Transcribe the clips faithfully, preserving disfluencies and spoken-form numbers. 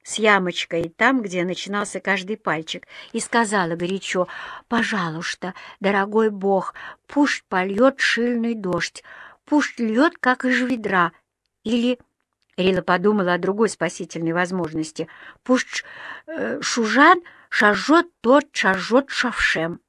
с ямочкой там, где начинался каждый пальчик, и сказала горячо: «Пожалуйста, дорогой Бог, пусть польет шильный дождь, пусть льет, как из ведра». Или Рила подумала о другой спасительной возможности: «Пусть э, Шужан шажет тот, шажет шавшем».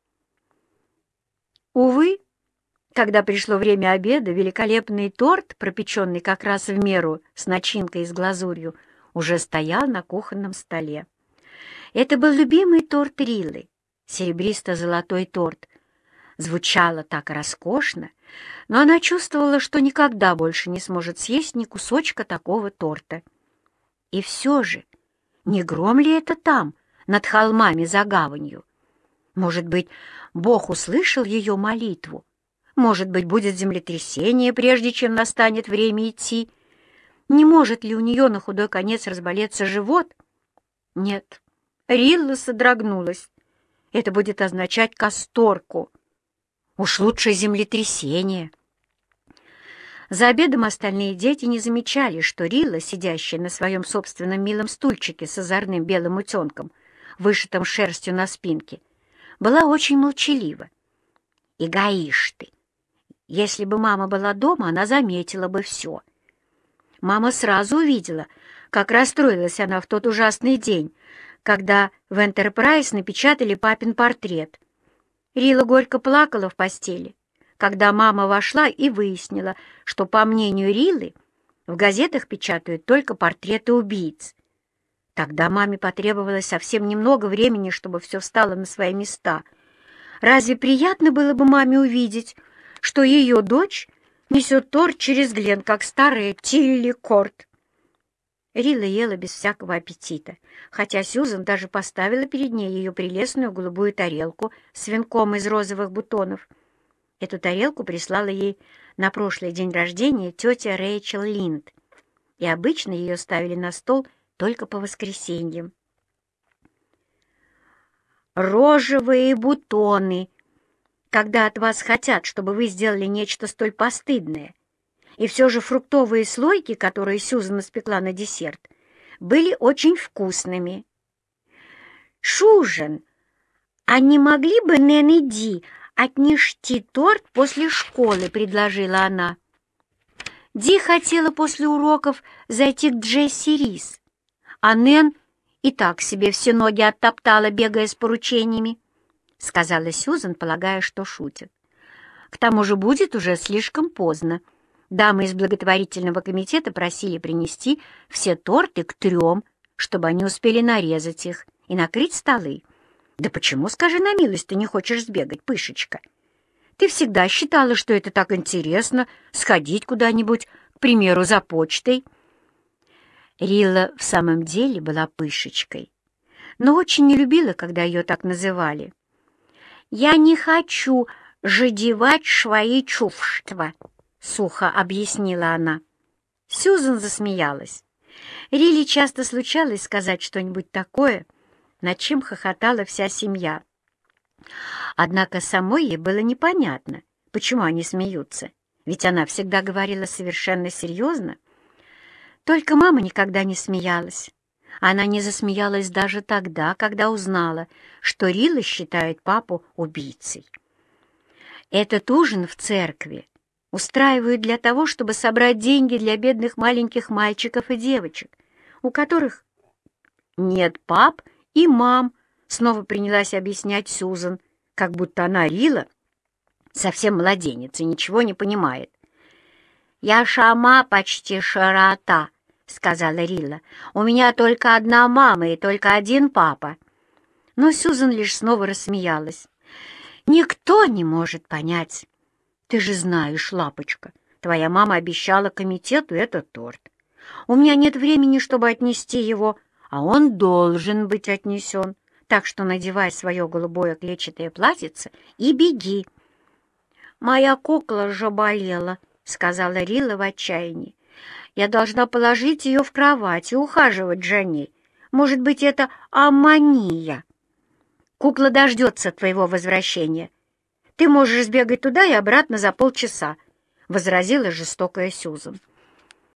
Увы, когда пришло время обеда, великолепный торт, пропеченный как раз в меру с начинкой и с глазурью, уже стоял на кухонном столе. Это был любимый торт Риллы, серебристо-золотой торт. Звучало так роскошно, но она чувствовала, что никогда больше не сможет съесть ни кусочка такого торта. И все же, не гром ли это там, над холмами за гаванью? Может быть, Бог услышал ее молитву? Может быть, будет землетрясение, прежде чем настанет время идти? Не может ли у нее на худой конец разболеться живот? Нет, Рилла содрогнулась. Это будет означать касторку. Уж лучше землетрясение. За обедом остальные дети не замечали, что Рилла, сидящая на своем собственном милом стульчике с озорным белым утенком, вышитым шерстью на спинке, была очень молчалива. Эгоишь ты! Если бы мама была дома, она заметила бы все. Мама сразу увидела, как расстроилась она в тот ужасный день, когда в «Энтерпрайз» напечатали папин портрет. Рилла горько плакала в постели, когда мама вошла и выяснила, что, по мнению Риллы, в газетах печатают только портреты убийц. Тогда маме потребовалось совсем немного времени, чтобы все встало на свои места. Разве приятно было бы маме увидеть, что ее дочь несет торт через Глен, как старая Тилли Корт? Рилла ела без всякого аппетита, хотя Сьюзан даже поставила перед ней ее прелестную голубую тарелку с венком из розовых бутонов. Эту тарелку прислала ей на прошлый день рождения тетя Рэйчел Линд, и обычно ее ставили на стол только по воскресеньям. «Рожевые бутоны», когда от вас хотят, чтобы вы сделали нечто столь постыдное. И все же фруктовые слойки, которые Сьюзан испекла на десерт, были очень вкусными. «Шужен, а не могли бы Нэн и Ди отнести торт после школы?» — предложила она. Ди хотела после уроков зайти к Джесси Рис, а Нэн и так себе все ноги оттоптала, бегая с поручениями, — сказала Сьюзан, полагая, что шутит. К тому же будет уже слишком поздно. Дамы из благотворительного комитета просили принести все торты к трем, чтобы они успели нарезать их и накрыть столы. Да почему, скажи на милость, ты не хочешь сбегать, пышечка? Ты всегда считала, что это так интересно — сходить куда-нибудь, к примеру, за почтой. Рилла в самом деле была пышечкой, но очень не любила, когда ее так называли. «Я не хочу жадевать свои чувства», — сухо объяснила она. Сьюзан засмеялась. Рилле часто случалось сказать что-нибудь такое, над чем хохотала вся семья. Однако самой ей было непонятно, почему они смеются, ведь она всегда говорила совершенно серьезно. Только мама никогда не смеялась. Она не засмеялась даже тогда, когда узнала, что Рилла считает папу убийцей. Этот ужин в церкви устраивают для того, чтобы собрать деньги для бедных маленьких мальчиков и девочек, у которых нет пап и мам, снова принялась объяснять Сьюзан, как будто она, Рилла, совсем младенец и ничего не понимает. «Я шама почти широта», — сказала Рилла. «У меня только одна мама и только один папа». Но Сьюзан лишь снова рассмеялась. «Никто не может понять. Ты же знаешь, лапочка, твоя мама обещала комитету этот торт. У меня нет времени, чтобы отнести его, а он должен быть отнесен. Так что надевай свое голубое клетчатое платьице и беги». «Моя кукла же болела», — сказала Рилла в отчаянии. «Я должна положить ее в кровать и ухаживать за ней. Может быть, это аммония. Кукла дождется твоего возвращения. Ты можешь сбегать туда и обратно за полчаса», — возразила жестокая Сьюзан.